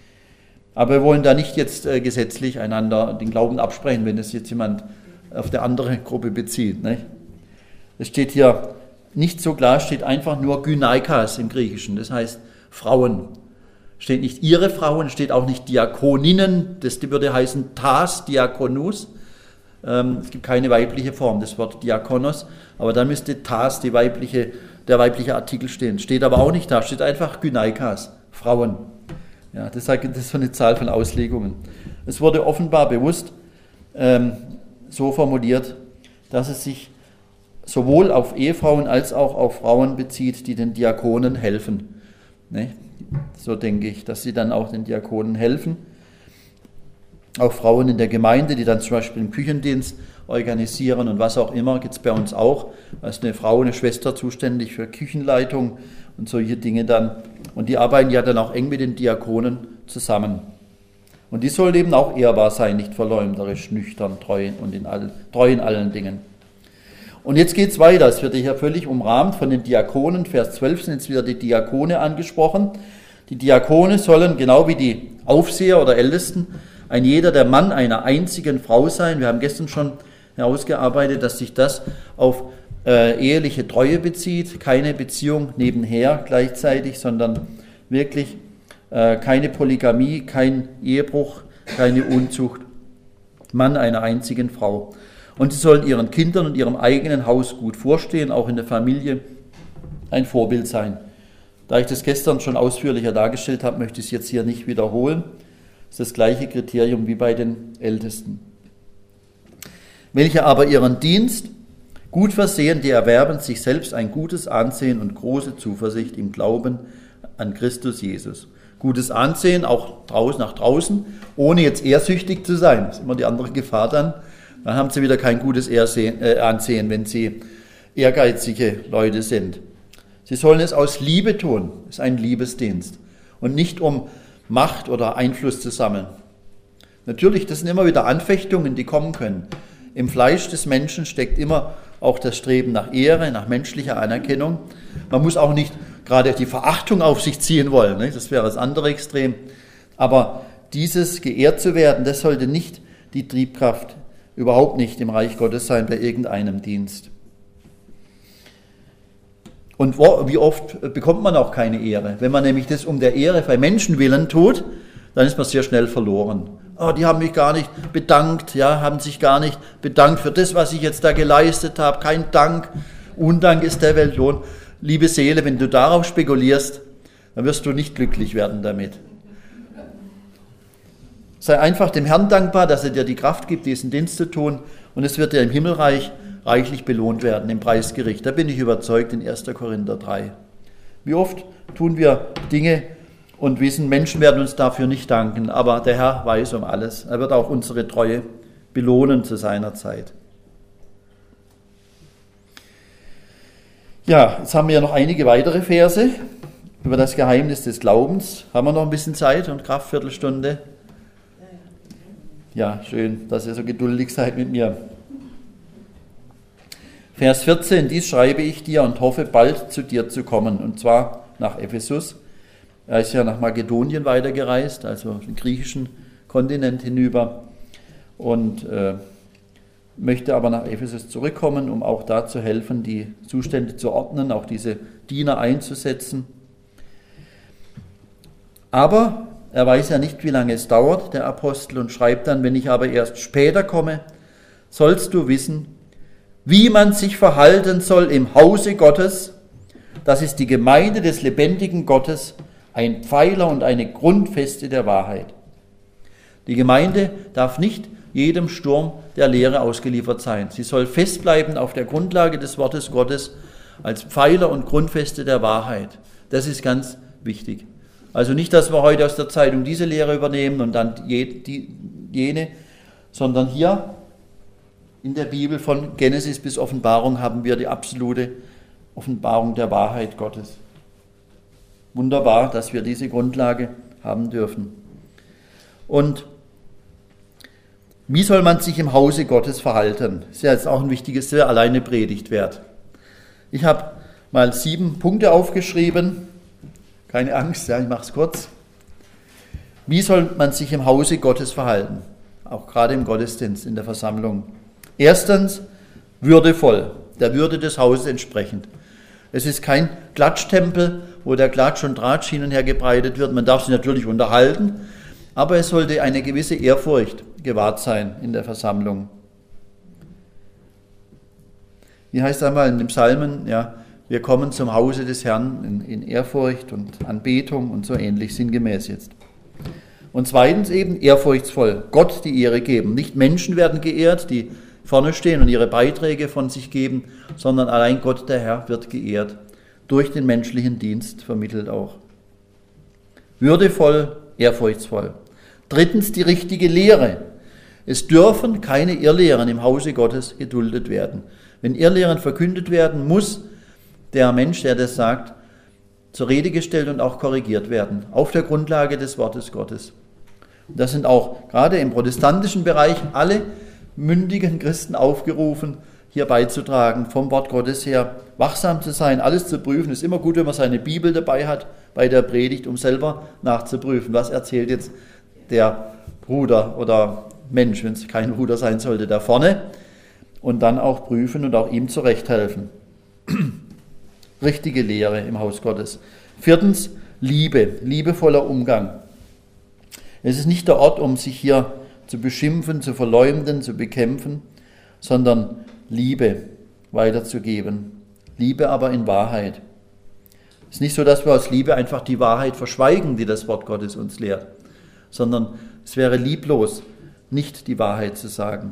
Aber wir wollen da nicht jetzt äh, gesetzlich einander den Glauben absprechen, wenn es jetzt jemand auf der andere Gruppe bezieht. Nicht? Es steht hier nicht so klar, steht einfach nur Gynaikas im Griechischen, das heißt Frauen. Steht nicht ihre Frauen, steht auch nicht Diakoninnen, das würde heißen Tas Diakonus. Ähm, es gibt keine weibliche Form des Wort Diakonos, aber da müsste Tas, die weibliche, der weibliche Artikel stehen. Steht aber auch nicht da, steht einfach Gynaikas, Frauen. Ja, das ist so eine Zahl von Auslegungen. Es wurde offenbar bewusst ähm, so formuliert, dass es sich sowohl auf Ehefrauen als auch auf Frauen bezieht, die den Diakonen helfen. Ne? So denke ich, dass sie dann auch den Diakonen helfen. Auch Frauen in der Gemeinde, die dann zum Beispiel im Küchendienst organisieren und was auch immer, gibt es bei uns auch. Da ist eine Frau, eine Schwester zuständig für Küchenleitung und solche Dinge dann. Und die arbeiten ja dann auch eng mit den Diakonen zusammen. Und die soll eben auch ehrbar sein, nicht verleumderisch, nüchtern, treu und in all, treu in allen Dingen. Und jetzt geht es weiter. Es wird hier völlig umrahmt von den Diakonen. Vers zwölf sind jetzt wieder die Diakone angesprochen. Die Diakone sollen, genau wie die Aufseher oder Ältesten, ein jeder der Mann einer einzigen Frau sein. Wir haben gestern schon herausgearbeitet, dass sich das auf äh, eheliche Treue bezieht. Keine Beziehung nebenher gleichzeitig, sondern wirklich äh, keine Polygamie, kein Ehebruch, keine Unzucht. Mann einer einzigen Frau. Und sie sollen ihren Kindern und ihrem eigenen Haus gut vorstehen, auch in der Familie ein Vorbild sein. Da ich das gestern schon ausführlicher dargestellt habe, möchte ich es jetzt hier nicht wiederholen. Das ist das gleiche Kriterium wie bei den Ältesten. Welche aber ihren Dienst gut versehen, die erwerben sich selbst ein gutes Ansehen und große Zuversicht im Glauben an Christus Jesus. Gutes Ansehen, auch draußen, nach draußen, ohne jetzt ehrsüchtig zu sein. Das ist immer die andere Gefahr dann. Dann haben sie wieder kein gutes Ansehen, wenn sie ehrgeizige Leute sind. Sie sollen es aus Liebe tun. Das ist ein Liebesdienst. Und nicht um Macht oder Einfluss zu sammeln. Natürlich, das sind immer wieder Anfechtungen, die kommen können. Im Fleisch des Menschen steckt immer auch das Streben nach Ehre, nach menschlicher Anerkennung. Man muss auch nicht gerade die Verachtung auf sich ziehen wollen. Das wäre das andere Extrem. Aber dieses geehrt zu werden, das sollte nicht die Triebkraft überhaupt nicht im Reich Gottes sein bei irgendeinem Dienst. Und wie oft bekommt man auch keine Ehre? Wenn man nämlich das um der Ehre bei Menschen willen tut, dann ist man sehr schnell verloren. Oh, die haben mich gar nicht bedankt, ja, haben sich gar nicht bedankt für das, was ich jetzt da geleistet habe. Kein Dank. Undank ist der Weltlohn. Liebe Seele, wenn du darauf spekulierst, dann wirst du nicht glücklich werden damit. Sei einfach dem Herrn dankbar, dass er dir die Kraft gibt, diesen Dienst zu tun. Und es wird dir im Himmelreich reichlich belohnt werden im Preisgericht. Da bin ich überzeugt in erster Korinther drei. Wie oft tun wir Dinge und wissen, Menschen werden uns dafür nicht danken, aber der Herr weiß um alles. Er wird auch unsere Treue belohnen zu seiner Zeit. Ja, jetzt haben wir ja noch einige weitere Verse über das Geheimnis des Glaubens. Haben wir noch ein bisschen Zeit und Kraft, Viertelstunde? Ja, schön, dass ihr so geduldig seid mit mir. Vers vierzehn, dies schreibe ich dir und hoffe, bald zu dir zu kommen, und zwar nach Ephesus. Er ist ja nach Makedonien weitergereist, also den griechischen Kontinent hinüber, und äh, möchte aber nach Ephesus zurückkommen, um auch da zu helfen, die Zustände zu ordnen, auch diese Diener einzusetzen. Aber er weiß ja nicht, wie lange es dauert, der Apostel, und schreibt dann, wenn ich aber erst später komme, sollst du wissen, wie man sich verhalten soll im Hause Gottes. Das ist die Gemeinde des lebendigen Gottes, ein Pfeiler und eine Grundfeste der Wahrheit. Die Gemeinde darf nicht jedem Sturm der Lehre ausgeliefert sein. Sie soll festbleiben auf der Grundlage des Wortes Gottes als Pfeiler und Grundfeste der Wahrheit. Das ist ganz wichtig. Also nicht, dass wir heute aus der Zeitung diese Lehre übernehmen und dann jene, sondern hier in der Bibel von Genesis bis Offenbarung haben wir die absolute Offenbarung der Wahrheit Gottes. Wunderbar, dass wir diese Grundlage haben dürfen. Und wie soll man sich im Hause Gottes verhalten? Das ist ja jetzt auch ein wichtiges, sehr alleine Predigt wert. Ich habe mal sieben Punkte aufgeschrieben. Keine Angst, ja, ich mache es kurz. Wie soll man sich im Hause Gottes verhalten? Auch gerade im Gottesdienst, in der Versammlung. Erstens, würdevoll, der Würde des Hauses entsprechend. Es ist kein Klatschtempel, wo der Klatsch und Tratsch hin und her gebreitet wird. Man darf sich natürlich unterhalten, aber es sollte eine gewisse Ehrfurcht gewahrt sein in der Versammlung. Wie heißt einmal in dem Psalmen, ja, wir kommen zum Hause des Herrn in, in Ehrfurcht und Anbetung und so ähnlich, sinngemäß jetzt. Und zweitens eben ehrfurchtsvoll, Gott die Ehre geben. Nicht Menschen werden geehrt, die vorne stehen und ihre Beiträge von sich geben, sondern allein Gott, der Herr, wird geehrt. Durch den menschlichen Dienst vermittelt auch. Würdevoll, ehrfurchtsvoll. Drittens die richtige Lehre. Es dürfen keine Irrlehren im Hause Gottes geduldet werden. Wenn Irrlehren verkündet werden, muss der Mensch, der das sagt, zur Rede gestellt und auch korrigiert werden, auf der Grundlage des Wortes Gottes. Und das sind auch gerade im protestantischen Bereich alle mündigen Christen aufgerufen, hier beizutragen, vom Wort Gottes her wachsam zu sein, alles zu prüfen. Es ist immer gut, wenn man seine Bibel dabei hat bei der Predigt, um selber nachzuprüfen, was erzählt jetzt der Bruder oder Mensch, wenn es kein Bruder sein sollte, da vorne, und dann auch prüfen und auch ihm zurechthelfen. Richtige Lehre im Haus Gottes. Viertens, Liebe, liebevoller Umgang. Es ist nicht der Ort, um sich hier zu beschimpfen, zu verleumden, zu bekämpfen, sondern Liebe weiterzugeben. Liebe aber in Wahrheit. Es ist nicht so, dass wir aus Liebe einfach die Wahrheit verschweigen, die das Wort Gottes uns lehrt, sondern es wäre lieblos, nicht die Wahrheit zu sagen.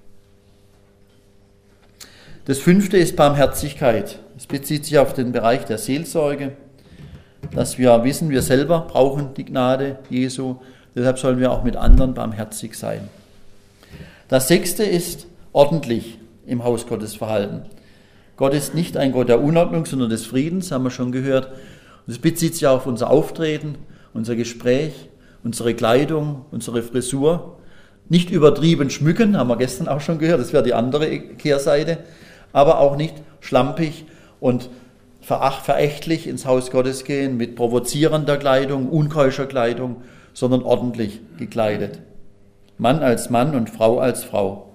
Das fünfte ist Barmherzigkeit. Es bezieht sich auf den Bereich der Seelsorge, dass wir wissen, wir selber brauchen die Gnade Jesu. Deshalb sollen wir auch mit anderen barmherzig sein. Das sechste ist ordentlich im Haus Gottes verhalten. Gott ist nicht ein Gott der Unordnung, sondern des Friedens, haben wir schon gehört. Und es bezieht sich auf unser Auftreten, unser Gespräch, unsere Kleidung, unsere Frisur. Nicht übertrieben schmücken, haben wir gestern auch schon gehört, das wäre die andere Kehrseite. Aber auch nicht schlampig und veracht, verächtlich ins Haus Gottes gehen mit provozierender Kleidung, unkeuscher Kleidung, sondern ordentlich gekleidet. Mann als Mann und Frau als Frau.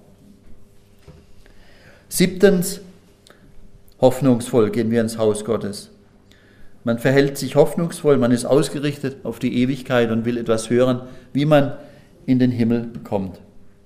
Siebtens, hoffnungsvoll gehen wir ins Haus Gottes. Man verhält sich hoffnungsvoll, man ist ausgerichtet auf die Ewigkeit und will etwas hören, wie man in den Himmel kommt.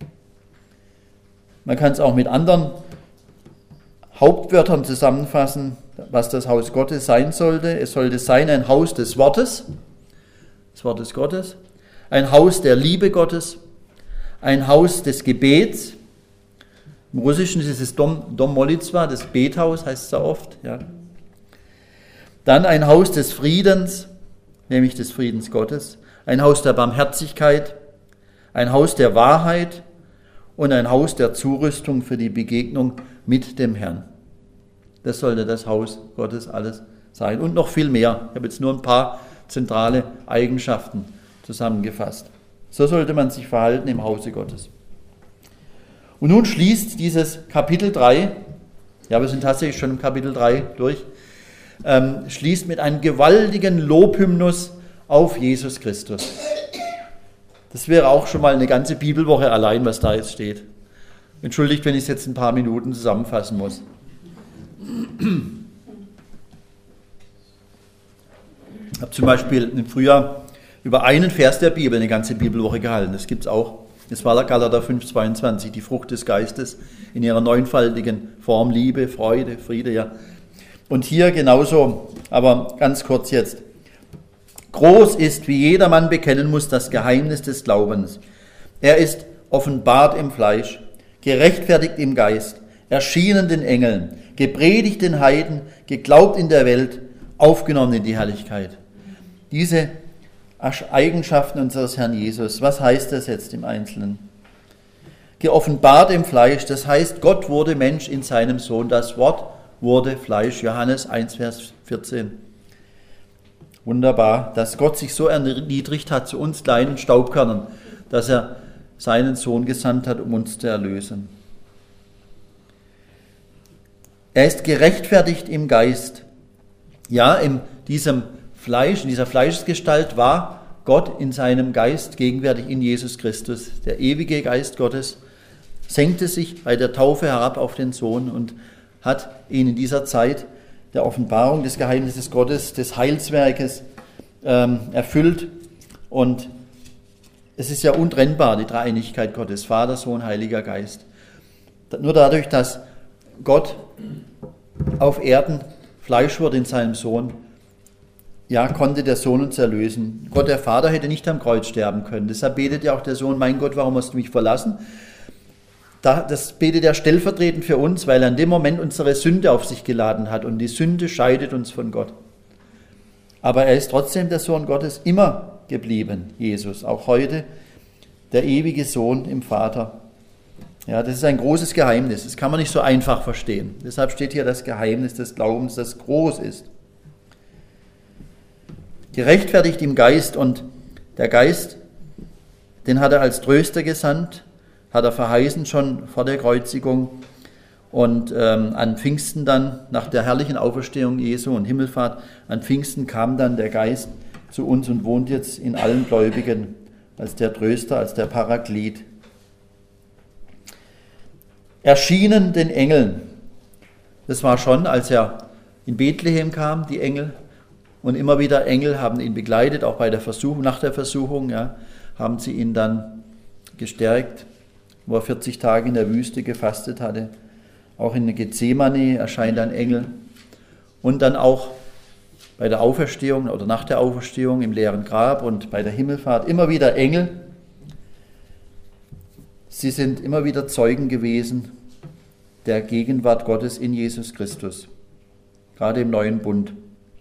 Man kann es auch mit anderen Hauptwörtern zusammenfassen, was das Haus Gottes sein sollte. Es sollte sein ein Haus des Wortes, des Wortes Gottes, ein Haus der Liebe Gottes, ein Haus des Gebets. Im Russischen ist es Dom, Dom Molitwa, das Bethaus heißt es da oft. Ja. Dann ein Haus des Friedens, nämlich des Friedens Gottes, ein Haus der Barmherzigkeit, ein Haus der Wahrheit und ein Haus der Zurüstung für die Begegnung mit dem Herrn. Das sollte das Haus Gottes alles sein. Und noch viel mehr. Ich habe jetzt nur ein paar zentrale Eigenschaften zusammengefasst. So sollte man sich verhalten im Hause Gottes. Und nun schließt dieses Kapitel drei, ja, wir sind tatsächlich schon im Kapitel drei durch, ähm, schließt mit einem gewaltigen Lobhymnus auf Jesus Christus. Das wäre auch schon mal eine ganze Bibelwoche allein, was da jetzt steht. Entschuldigt, wenn ich es jetzt ein paar Minuten zusammenfassen muss. Ich habe zum Beispiel im Frühjahr über einen Vers der Bibel eine ganze Bibelwoche gehalten. Das gibt es auch. Das war Galater fünf zweiundzwanzig, die Frucht des Geistes in ihrer neunfaltigen Form, Liebe, Freude, Friede, ja. Und hier genauso, aber ganz kurz jetzt. Groß ist, wie jedermann bekennen muss, das Geheimnis des Glaubens. Er ist offenbart im Fleisch, gerechtfertigt im Geist, erschienen den Engeln, gepredigt den Heiden, geglaubt in der Welt, aufgenommen in die Herrlichkeit. Diese Eigenschaften unseres Herrn Jesus, was heißt das jetzt im Einzelnen? Geoffenbart im Fleisch, das heißt, Gott wurde Mensch in seinem Sohn. Das Wort wurde Fleisch, Johannes eins, Vers vierzehn. Wunderbar, dass Gott sich so erniedrigt hat zu uns kleinen Staubkörnern, dass er seinen Sohn gesandt hat, um uns zu erlösen. Er ist gerechtfertigt im Geist. Ja, in diesem Fleisch, in dieser Fleischesgestalt war Gott in seinem Geist gegenwärtig in Jesus Christus. Der ewige Geist Gottes senkte sich bei der Taufe herab auf den Sohn und hat ihn in dieser Zeit der Offenbarung des Geheimnisses Gottes, des Heilswerkes ähm, erfüllt. Und es ist ja untrennbar, die Dreieinigkeit Gottes, Vater, Sohn, Heiliger Geist. Nur dadurch, dass Gott auf Erden Fleisch wurde in seinem Sohn, ja, konnte der Sohn uns erlösen. Gott, der Vater, hätte nicht am Kreuz sterben können. Deshalb betet ja auch der Sohn, mein Gott, warum hast du mich verlassen? Das betet er stellvertretend für uns, weil er in dem Moment unsere Sünde auf sich geladen hat und die Sünde scheidet uns von Gott. Aber er ist trotzdem der Sohn Gottes immer geblieben, Jesus, auch heute der ewige Sohn im Vater. Ja, das ist ein großes Geheimnis, das kann man nicht so einfach verstehen. Deshalb steht hier das Geheimnis des Glaubens, das groß ist. Gerechtfertigt im Geist, und der Geist, den hat er als Tröster gesandt, hat er verheißen schon vor der Kreuzigung, und ähm, an Pfingsten dann, nach der herrlichen Auferstehung Jesu und Himmelfahrt, an Pfingsten kam dann der Geist zu uns und wohnt jetzt in allen Gläubigen als der Tröster, als der Paraklet. Erschienen den Engeln, das war schon, als er in Bethlehem kam, die Engel, und immer wieder Engel haben ihn begleitet, auch bei der Versuchung, nach der Versuchung, ja, haben sie ihn dann gestärkt, wo er vierzig Tage in der Wüste gefastet hatte. Auch in Gethsemane erscheint ein Engel. Und dann auch bei der Auferstehung oder nach der Auferstehung im leeren Grab und bei der Himmelfahrt immer wieder Engel. Sie sind immer wieder Zeugen gewesen der Gegenwart Gottes in Jesus Christus, gerade im neuen Bund.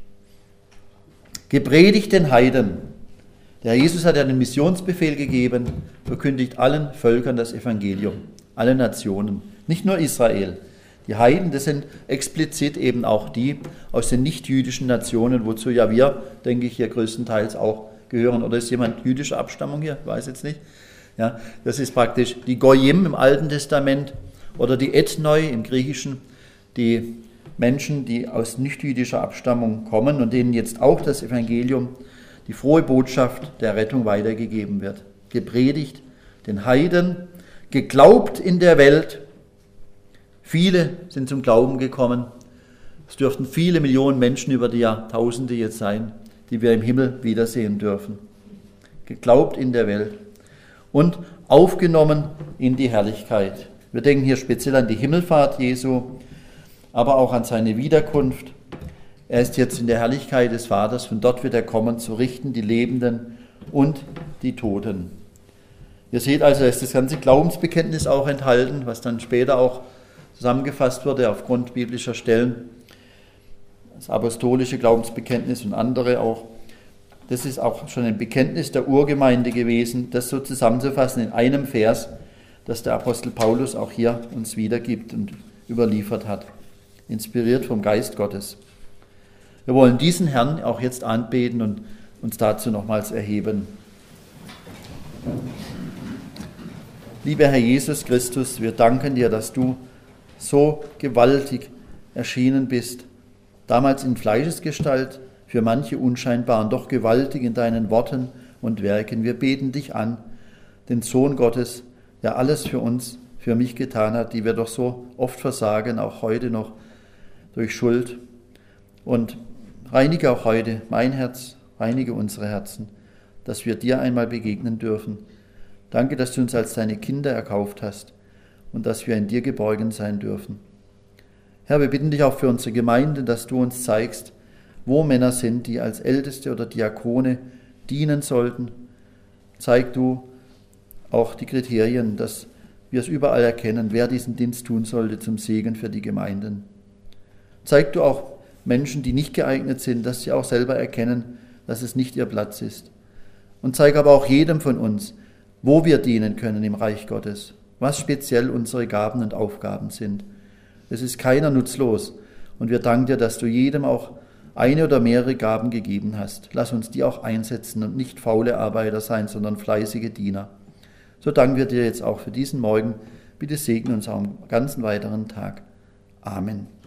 Gepredigt den Heiden. Der Jesus hat ja den Missionsbefehl gegeben, verkündigt allen Völkern das Evangelium, alle Nationen, nicht nur Israel. Die Heiden, das sind explizit eben auch die aus den nicht-jüdischen Nationen, wozu ja wir, denke ich, hier größtenteils auch gehören. Oder ist jemand jüdischer Abstammung hier? Ich weiß jetzt nicht. Ja, das ist praktisch die Goyim im Alten Testament oder die Ethnoi im Griechischen, die Menschen, die aus nicht-jüdischer Abstammung kommen und denen jetzt auch das Evangelium, die frohe Botschaft der Rettung weitergegeben wird. Gepredigt den Heiden, geglaubt in der Welt. Viele sind zum Glauben gekommen. Es dürften viele Millionen Menschen über die Jahrtausende jetzt sein, die wir im Himmel wiedersehen dürfen. Geglaubt in der Welt und aufgenommen in die Herrlichkeit. Wir denken hier speziell an die Himmelfahrt Jesu, aber auch an seine Wiederkunft. Er ist jetzt in der Herrlichkeit des Vaters, von dort wird er kommen, zu richten die Lebenden und die Toten. Ihr seht also, da ist das ganze Glaubensbekenntnis auch enthalten, was dann später auch zusammengefasst wurde aufgrund biblischer Stellen. Das apostolische Glaubensbekenntnis und andere auch. Das ist auch schon ein Bekenntnis der Urgemeinde gewesen, das so zusammenzufassen in einem Vers, das der Apostel Paulus auch hier uns wiedergibt und überliefert hat, inspiriert vom Geist Gottes. Wir wollen diesen Herrn auch jetzt anbeten und uns dazu nochmals erheben. Lieber Herr Jesus Christus, wir danken dir, dass du so gewaltig erschienen bist, damals in Fleischesgestalt, für manche unscheinbar und doch gewaltig in deinen Worten und Werken. Wir beten dich an, den Sohn Gottes, der alles für uns, für mich getan hat, die wir doch so oft versagen, auch heute noch durch Schuld. Und reinige auch heute mein Herz, reinige unsere Herzen, dass wir dir einmal begegnen dürfen. Danke, dass du uns als deine Kinder erkauft hast und dass wir in dir geborgen sein dürfen. Herr, wir bitten dich auch für unsere Gemeinde, dass du uns zeigst, wo Männer sind, die als Älteste oder Diakone dienen sollten. Zeig du auch die Kriterien, dass wir es überall erkennen, wer diesen Dienst tun sollte zum Segen für die Gemeinden. Zeig du auch Menschen, die nicht geeignet sind, dass sie auch selber erkennen, dass es nicht ihr Platz ist. Und zeig aber auch jedem von uns, wo wir dienen können im Reich Gottes, was speziell unsere Gaben und Aufgaben sind. Es ist keiner nutzlos und wir danken dir, dass du jedem auch eine oder mehrere Gaben gegeben hast. Lass uns die auch einsetzen und nicht faule Arbeiter sein, sondern fleißige Diener. So danken wir dir jetzt auch für diesen Morgen. Bitte segne uns auch am ganzen weiteren Tag. Amen.